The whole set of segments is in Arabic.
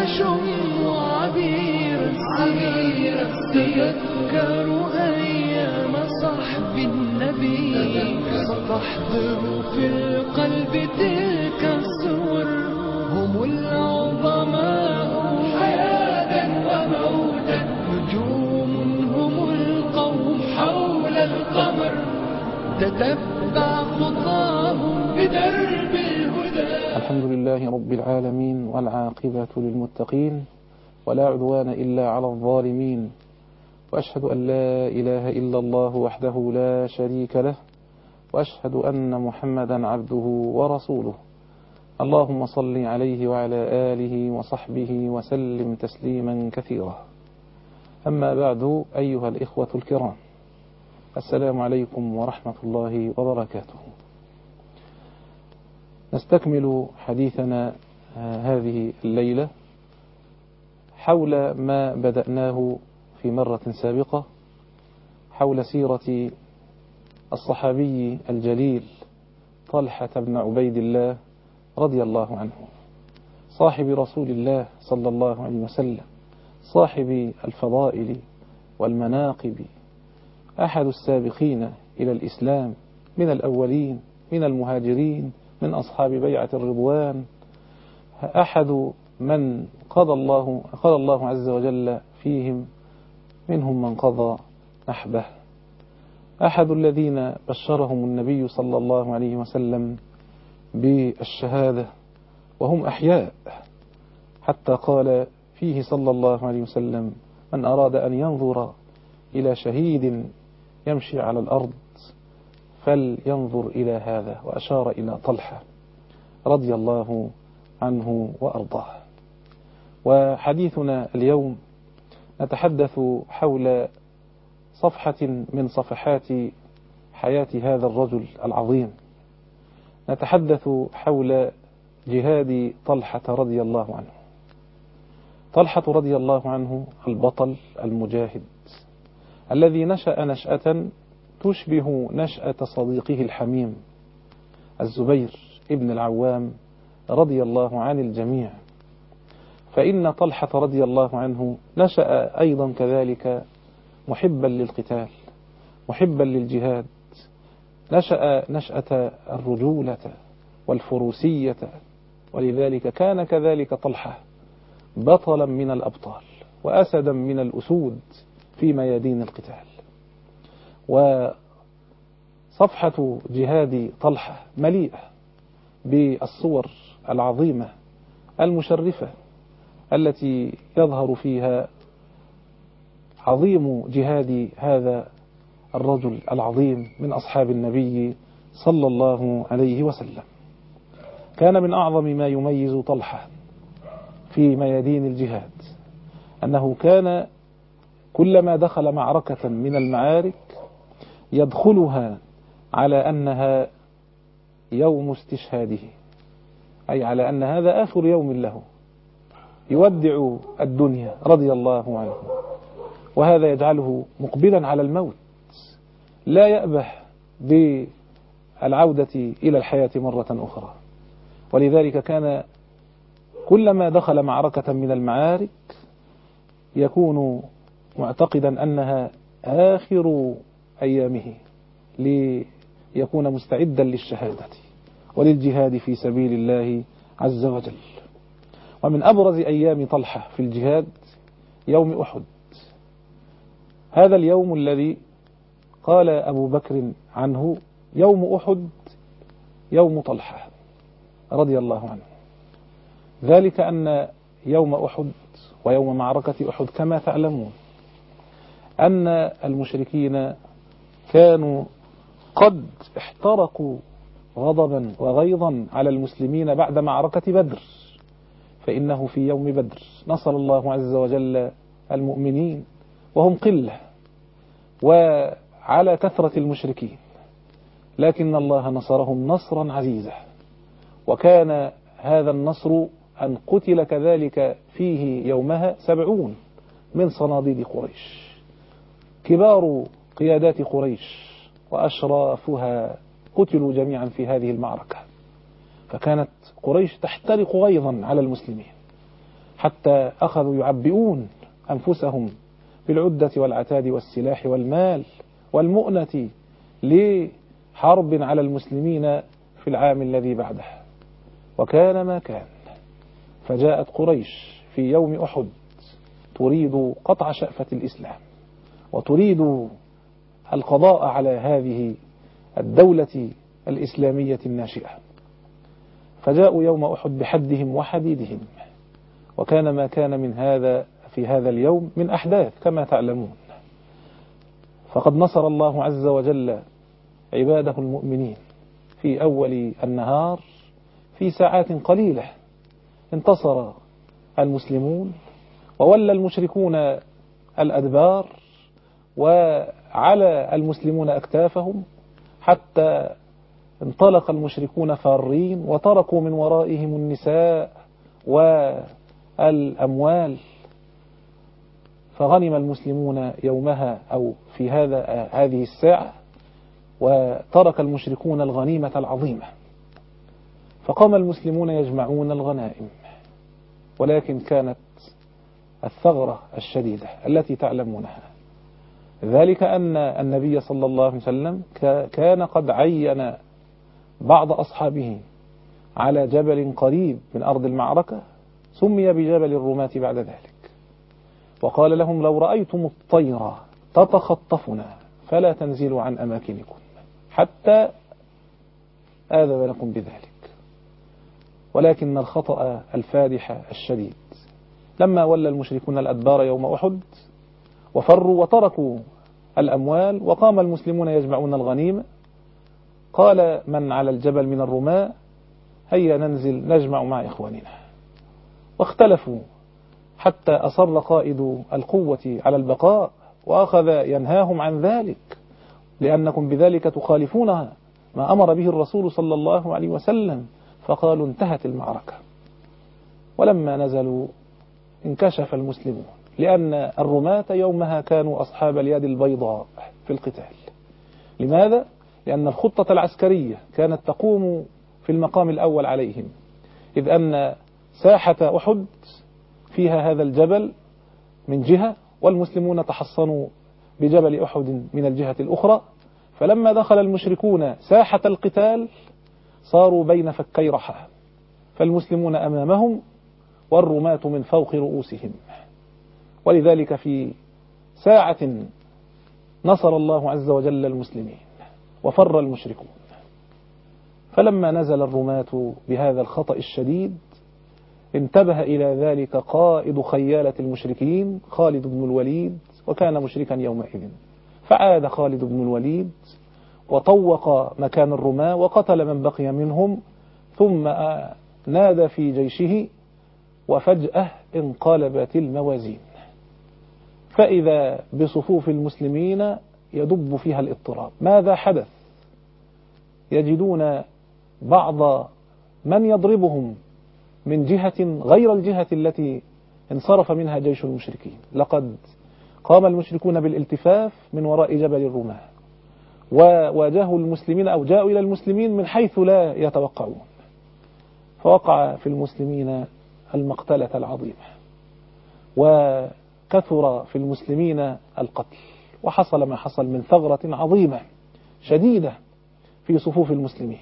عاش وعبير تذكر أيام صحب النبي ستحضر في القلب تلك الصور. هم العظماء حياة وموتا، نجوم هم القوم حول القمر، تتبع خطاهم بدرب الهدى. الحمد لله رب العالمين، والعاقبة للمتقين، ولا عدوان إلا على الظالمين، وأشهد أن لا إله إلا الله وحده لا شريك له، وأشهد أن محمدا عبده ورسوله. اللهم صل عليه وعلى آله وصحبه وسلم تسليما كثيرا. أما بعد، أيها الإخوة الكرام، السلام عليكم ورحمة الله وبركاته. نستكمل حديثنا هذه الليلة حول ما بدأناه في مرة سابقة، حول سيرة الصحابي الجليل طلحة بن عبيد الله رضي الله عنه، صاحب رسول الله صلى الله عليه وسلم، صاحب الفضائل والمناقب، أحد السابقين إلى الإسلام من الأولين، من المهاجرين، من أصحاب بيعة الرضوان، أحد من قضى الله عز وجل فيهم، منهم من قضى نحبه، أحد الذين بشرهم النبي صلى الله عليه وسلم بالشهادة وهم أحياء، حتى قال فيه صلى الله عليه وسلم: من أراد أن ينظر إلى شهيد يمشي على الأرض فلينظر إلى هذا، وأشار إلى طلحة رضي الله عنه وأرضاه. وحديثنا اليوم نتحدث حول صفحة من صفحات حياة هذا الرجل العظيم، نتحدث حول جهاد طلحة رضي الله عنه. طلحة رضي الله عنه البطل المجاهد الذي نشأ نشأة تشبه نشأة صديقه الحميم الزبير ابن العوام رضي الله عن الجميع. فإن طلحة رضي الله عنه نشأ أيضا كذلك محبا للقتال، محبا للجهاد، نشأ نشأة الرجولة والفروسية، ولذلك كان كذلك طلحة بطلا من الأبطال وأسدا من الأسود في ميادين القتال. وصفحة جهاد طلحة مليئة بالصور العظيمة المشرفة التي يظهر فيها عظيم جهاد هذا الرجل العظيم من أصحاب النبي صلى الله عليه وسلم. كان من أعظم ما يميز طلحة في ميادين الجهاد أنه كان كلما دخل معركة من المعارك يدخلها على أنها يوم استشهاده، أي على أن هذا آخر يوم له، يودع الدنيا رضي الله عنه، وهذا يجعله مقبلا على الموت، لا يأبه بالعودة إلى الحياة مرة أخرى. ولذلك كان كلما دخل معركة من المعارك يكون معتقدا أنها آخر أيامه، ليكون مستعدا للشهادة وللجهاد في سبيل الله عز وجل. ومن أبرز أيام طلحة في الجهاد يوم أحد، هذا اليوم الذي قال أبو بكر عنه: يوم أحد يوم طلحة رضي الله عنه. ذلك أن يوم أحد ويوم معركة أحد كما تعلمون أن المشركين كانوا قد احترقوا غضبا وغيظا على المسلمين بعد معركة بدر، فإنه في يوم بدر نصر الله عز وجل المؤمنين وهم قلة وعلى كثرة المشركين، لكن الله نصرهم نصرا عزيزا. وكان هذا النصر أن قتل كذلك فيه يومها 70 من صناديد قريش، كبار قيادات قريش وأشرافها قتلوا جميعا في هذه المعركة. فكانت قريش تحترق غيظا على المسلمين، حتى أخذوا يعبئون أنفسهم بالعدة والعتاد والسلاح والمال والمؤنة لحرب على المسلمين في العام الذي بعده. وكان ما كان، فجاءت قريش في يوم أحد تريد قطع شأفة الإسلام وتريد القضاء على هذه الدولة الإسلامية الناشئة، فجاءوا يوم أحد بحدهم وحديدهم. وكان ما كان من هذا في هذا اليوم من أحداث كما تعلمون. فقد نصر الله عز وجل عباده المؤمنين في أول النهار، في ساعات قليلة انتصر المسلمون وولى المشركون الأدبار وعلى المسلمون أكتافهم، حتى انطلق المشركون فارين وتركوا من ورائهم النساء والأموال. فغنم المسلمون يومها أو في هذه الساعة، وترك المشركون الغنيمة العظيمة. فقام المسلمون يجمعون الغنائم، ولكن كانت الثغرة الشديدة التي تعلمونها، ذلك أن النبي صلى الله عليه وسلم كان قد عين بعض أصحابه على جبل قريب من أرض المعركة سمي بجبل الرماة بعد ذلك، وقال لهم: لو رأيتم الطير تتخطفنا فلا تنزلوا عن أماكنكم حتى آذن لكم بذلك. ولكن الخطأ الفادح الشديد لما ولى المشركون الأدبار يوم أحد وفروا وتركوا الأموال وقام المسلمون يجمعون الغنيمة، قال من على الجبل من الرماة: هيا ننزل نجمع مع إخواننا. واختلفوا حتى أصر قائد القوة على البقاء وأخذ ينهاهم عن ذلك، لأنكم بذلك تخالفون ما أمر به الرسول صلى الله عليه وسلم. فقالوا: انتهت المعركة. ولما نزلوا انكشف المسلمون، لأن الرماة يومها كانوا أصحاب اليد البيضاء في القتال. لماذا؟ لأن الخطة العسكرية كانت تقوم في المقام الأول عليهم، إذ أن ساحة أحد فيها هذا الجبل من جهة، والمسلمون تحصنوا بجبل أحد من الجهة الأخرى. فلما دخل المشركون ساحة القتال صاروا بين فكي رحى، فالمسلمون أمامهم والرماة من فوق رؤوسهم. ولذلك في ساعة نصر الله عز وجل المسلمين وفر المشركون. فلما نزل الرماة بهذا الخطأ الشديد انتبه إلى ذلك قائد خيالة المشركين خالد بن الوليد، وكان مشركا يومئذ. فعاد خالد بن الوليد وطوق مكان الرماة وقتل من بقي منهم، ثم نادى في جيشه، وفجأة انقلبت الموازين، فإذا بصفوف المسلمين يدب فيها الاضطراب. ماذا حدث؟ يجدون بعض من يضربهم من جهة غير الجهة التي انصرف منها جيش المشركين. لقد قام المشركون بالالتفاف من وراء جبل الرماة، وواجهوا المسلمين أو جاءوا إلى المسلمين من حيث لا يتوقعون، فوقع في المسلمين المقتلة العظيمة، وكثر في المسلمين القتل، وحصل ما حصل من ثغرة عظيمة شديدة في صفوف المسلمين،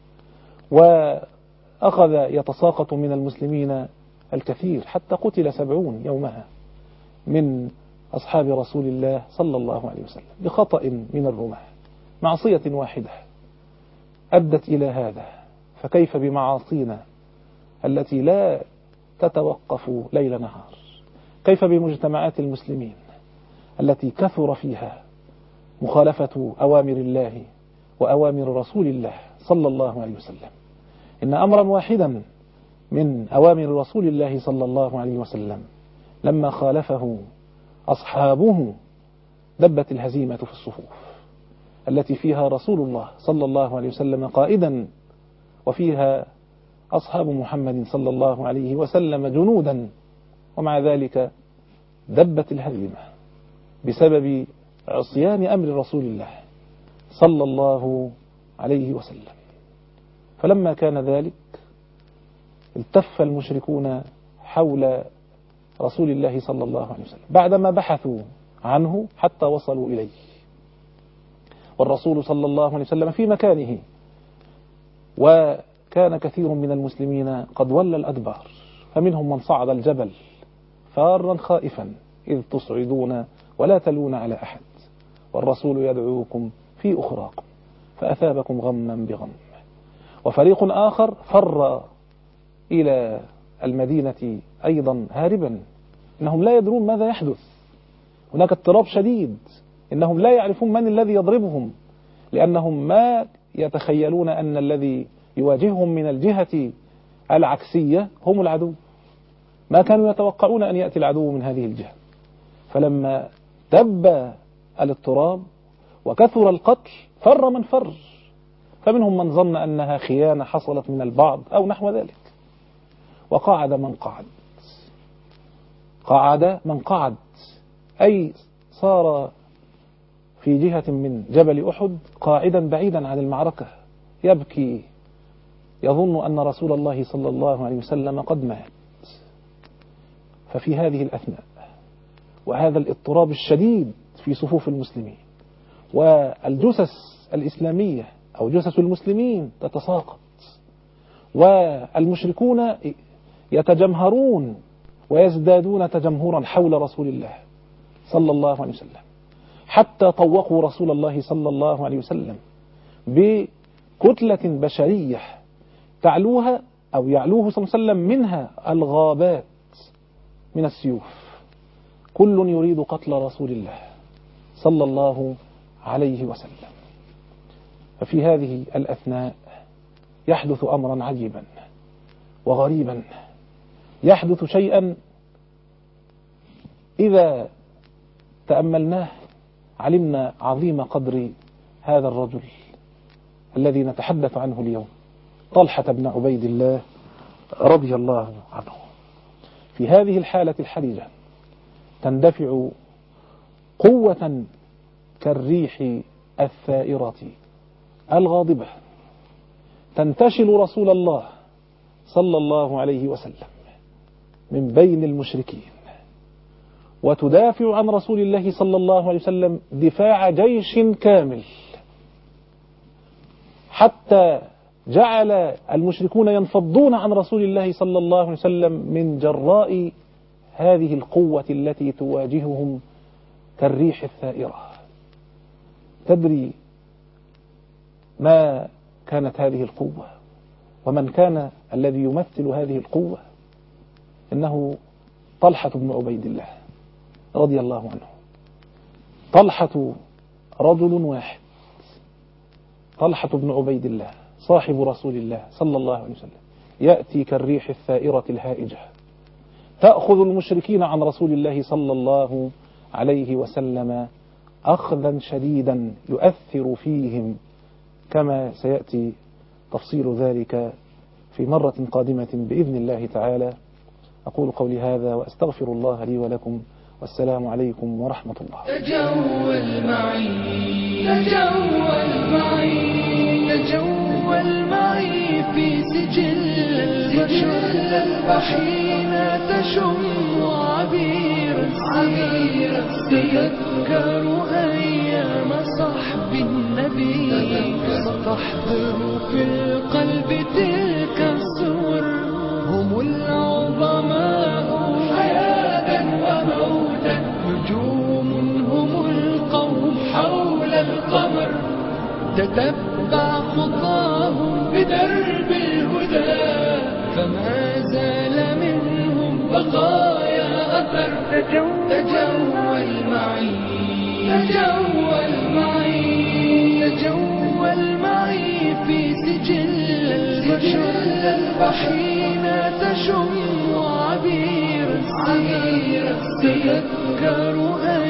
وأخذ يتساقط من المسلمين الكثير، حتى قتل 70 يومها من أصحاب رسول الله صلى الله عليه وسلم بخطأ من الرماة. معصية واحدة أدت إلى هذا، فكيف بمعاصينا التي لا تتوقف ليل نهار؟ كيف بمجتمعات المسلمين التي كثر فيها مخالفة أوامر الله وأوامر رسول الله صلى الله عليه وسلم؟ إن أمرا واحدا من أوامر رسول الله صلى الله عليه وسلم لما خالفه أصحابه دبت الهزيمة في الصفوف التي فيها رسول الله صلى الله عليه وسلم قائدا، وفيها أصحاب محمد صلى الله عليه وسلم جنودا، ومع ذلك دبت الهزيمة بسبب عصيان أمر رسول الله صلى الله عليه وسلم. فلما كان ذلك التف المشركون حول رسول الله صلى الله عليه وسلم بعدما بحثوا عنه حتى وصلوا إليه، والرسول صلى الله عليه وسلم في مكانه، وكان كثير من المسلمين قد ولى الأدبار، فمنهم من صعد الجبل فارا خائفا إذ تصعدون ولا تلون على أحد، والرسول يدعوكم في أخراكم فأثابكم غما بغم. وفريق آخر فر إلى المدينة أيضا هاربا، إنهم لا يدرون ماذا يحدث، هناك اضطراب شديد، إنهم لا يعرفون من الذي يضربهم، لأنهم ما يتخيلون أن الذي يواجههم من الجهة العكسية هم العدو، ما كانوا يتوقعون أن يأتي العدو من هذه الجهة. فلما دب الاضطراب وكثر القتل فر من فر، فمنهم من ظن أنها خيانة حصلت من البعض أو نحو ذلك، وقعد من قعد، قعد من قعد، أي صار في جهة من جبل أحد قاعدا بعيدا عن المعركة يبكي، يظن أن رسول الله صلى الله عليه وسلم قد مات. ففي هذه الأثناء وهذا الاضطراب الشديد في صفوف المسلمين، والجثث الإسلامية أو جثث المسلمين تتساقط، والمشركون يتجمهرون ويزدادون تجمهرا حول رسول الله صلى الله عليه وسلم، حتى طوقوا رسول الله صلى الله عليه وسلم بكتلة بشرية تعلوها أو يعلوه صلى الله عليه وسلم منها الغابات من السيوف، كل يريد قتل رسول الله صلى الله عليه وسلم. ففي هذه الأثناء يحدث أمرا عجيبا وغريبا، يحدث شيئا إذا تأملناه علمنا عظيم قدر هذا الرجل الذي نتحدث عنه اليوم، طلحة بن عبيد الله رضي الله عنه. في هذه الحالة الحرجة تندفع قوة كالريح الثائرة الغاضبة، تنتشل رسول الله صلى الله عليه وسلم من بين المشركين، وتدافع عن رسول الله صلى الله عليه وسلم دفاع جيش كامل، حتى جعل المشركون ينفضون عن رسول الله صلى الله عليه وسلم من جراء هذه القوة التي تواجههم كالريح الثائرة. تدري ما كانت هذه القوة ومن كان الذي يمثل هذه القوة؟ إنه طلحة بن عبيد الله رضي الله عنه. طلحة رجل واحد، طلحة بن عبيد الله صاحب رسول الله صلى الله عليه وسلم، يأتي كالريح الثائرة الهائجة، تأخذ المشركين عن رسول الله صلى الله عليه وسلم أخذا شديدا يؤثر فيهم، كما سيأتي تفصيل ذلك في مرة قادمة بإذن الله تعالى. أقول قولي هذا وأستغفر الله لي ولكم، والسلام عليكم ورحمة الله. تجول معي، تجول معي، تجول معي في سجل البشر حين تشم عبير تذكر أيام صحب النبي، ستحضر في القلب تلك الصور، هم العظماء حياة وموتا، نجوم هم القوم حول القمر، تتبع خطاهم بدرب الهدى، فما زال منهم بقايا أثر. تجول معي، تجول معي، تجول معي في سجل البشر حين تشم عبير تذكر